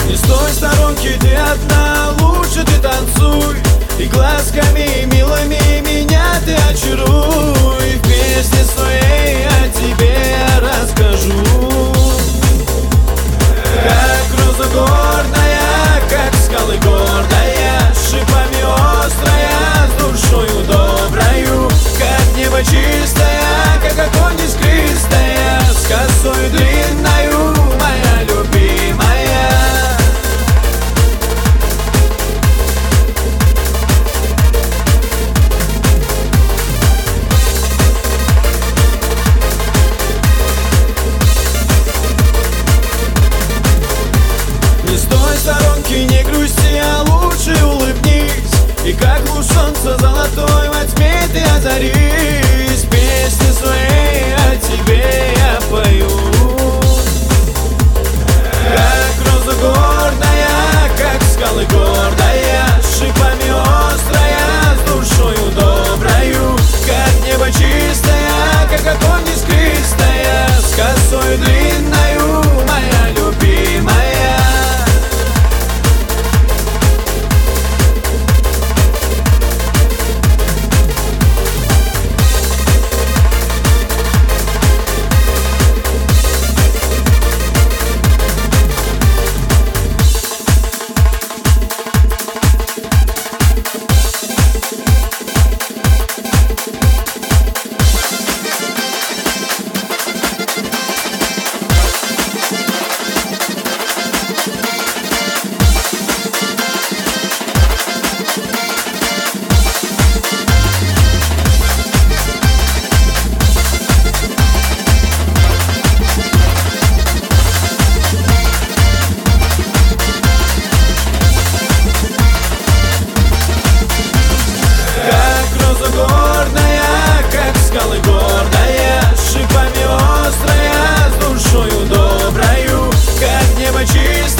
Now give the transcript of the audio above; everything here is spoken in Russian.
Не стой в сторонке, ты одна, лучше ты танцуй, и глазками милыми меня ты очаруй. В песне своей о тебе я расскажу. Как роза горная, как скалы гордая, с шипами острая, с душою доброю, как небо чистая, как огонь искристая, с косой длинною, моя любимая. Не стой в сторонке, не грусти, а лучше улыбнись, и как луч солнца золотой во тьме ты озарись. Песни своей о тебе я пою. Как роза горная, как скалы гордая, с шипами острая, с душою доброю, как небо чистая, как огонь искристая, с косой длинною, моя любимая. Горная, как скалы гордая, с шипами острая, с душою доброю, как небо чистое.